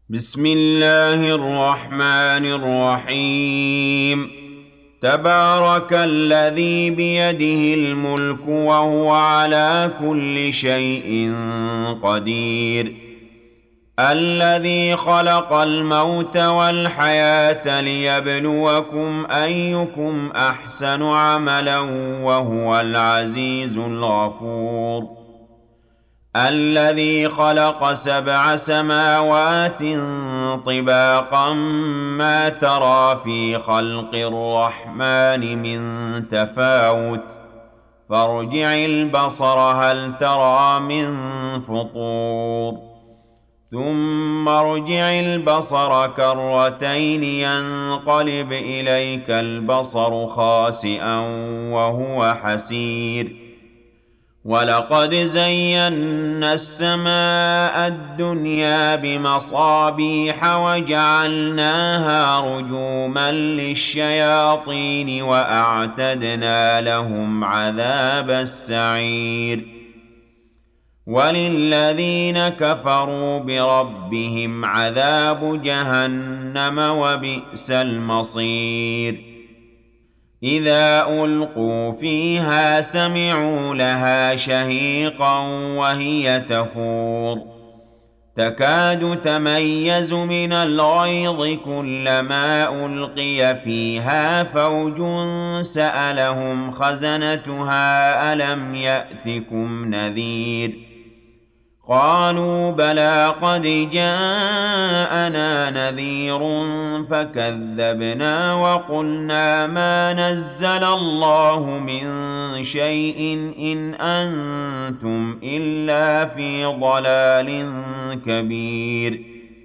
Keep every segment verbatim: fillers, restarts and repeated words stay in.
بسم الله الرحمن الرحيم. تبارك الذي بيده الملك وهو على كل شيء قدير. الذي خلق الموت والحياة ليبلوكم أيكم أحسن عملا وهو العزيز الغفور. الذي خلق سبع سماوات طباقا ما ترى في خلق الرحمن من تفاوت فارجع البصر هل ترى من فطور ثم ارجع البصر كرتين ينقلب إليك البصر خاسئا وهو حسير. ولقد زينا السماء الدنيا بمصابيح وجعلناها رجوما للشياطين وأعتدنا لهم عذاب السعير. وللذين كفروا بربهم عذاب جهنم وبئس المصير. إذا ألقوا فيها سمعوا لها شهيقا وهي تفور تكاد تميز من الغيظ كلما ألقي فيها فوج سألهم خزنتها ألم يأتكم نذير قالوا بلى قد جاءنا نذير فكذبنا وقلنا ما نزل الله من شيء إن أنتم إلا في ضلال كبير.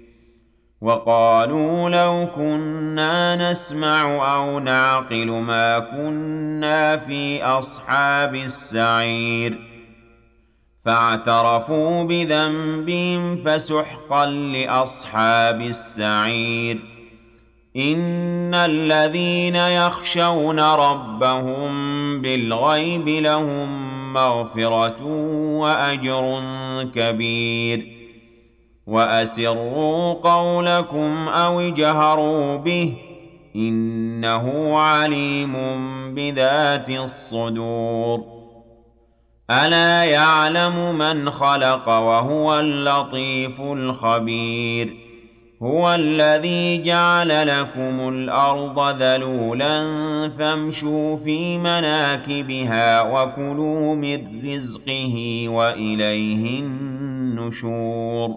وقالوا لو كنا نسمع أو نعقل ما كنا في أصحاب السعير. فاعترفوا بذنبهم فسحقا لأصحاب السعير. إن الذين يخشون ربهم بالغيب لهم مغفرة وأجر كبير. وأسروا قولكم أو اجهروا به إنه عليم بذات الصدور. ألا يعلم من خلق وهو اللطيف الخبير. هو الذي جعل لكم الأرض ذلولا فامشوا في مناكبها وكلوا من رزقه وإليه النشور.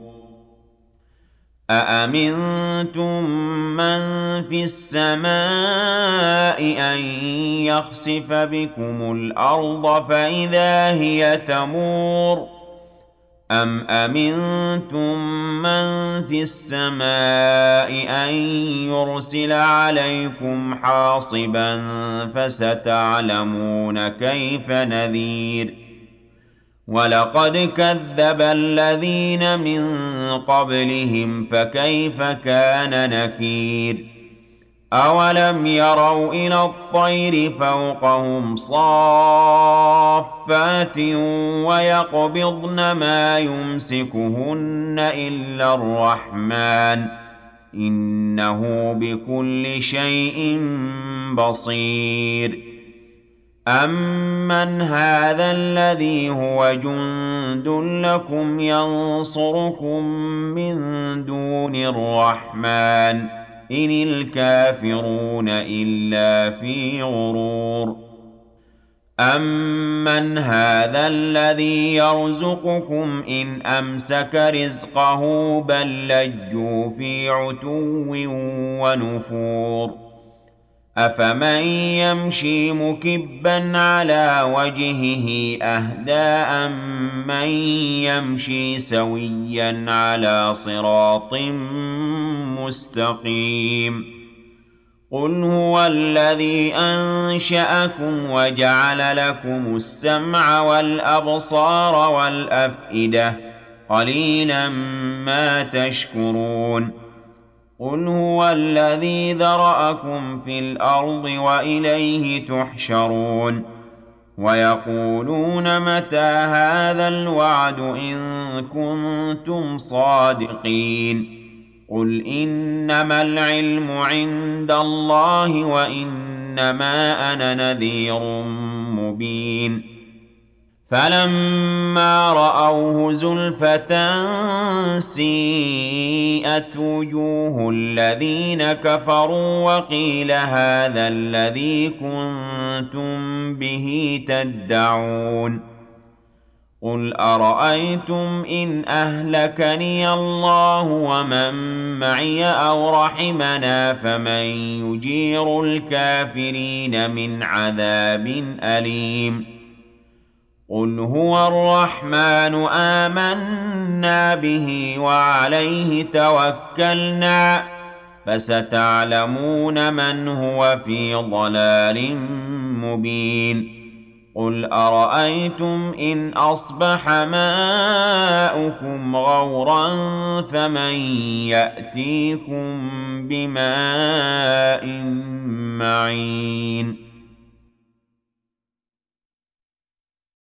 أأمنتم من في السماء أن يخسف بكم الأرض فإذا هي تمور أم أمنتم من في السماء أن يرسل عليكم حاصبا فستعلمون كيف نذير. ولقد كذب الذين من قبلهم فكيف كان نكير. أولم يروا إلى الطير فوقهم صافات ويقبضن ما يمسكهن إلا الرحمن إنه بكل شيء بصير. أمن هذا الذي هو جند لكم ينصركم من دون الرحمن إن الكافرون إلا في غرور. أمن هذا الذي يرزقكم إن أمسك رزقه بل لجوا في عتو ونفور. أفمن يمشي مكبا على وجهه أهدى أمن يمشي سويا على صراط مستقيم. قل هو الذي أنشأكم وجعل لكم السمع والأبصار والأفئدة قليلا ما تشكرون. قل هو الذي ذرأكم في الأرض وإليه تحشرون. ويقولون متى هذا الوعد إن كنتم صادقين قل إنما العلم عند الله وإنما أنا نذير مبين فلما رأوه زلفة سيئت وجوه الذين كفروا وقيل هذا الذي كنتم به تدعون قل أرأيتم إن أهلكني الله ومن معي أو رحمنا فمن يجير الكافرين من عذاب أليم قل هو الرحمن آمنا به وعليه توكلنا فستعلمون من هو في ضلال مبين قل أرأيتم إن أصبح ماؤكم غورا فمن يأتيكم بماء معين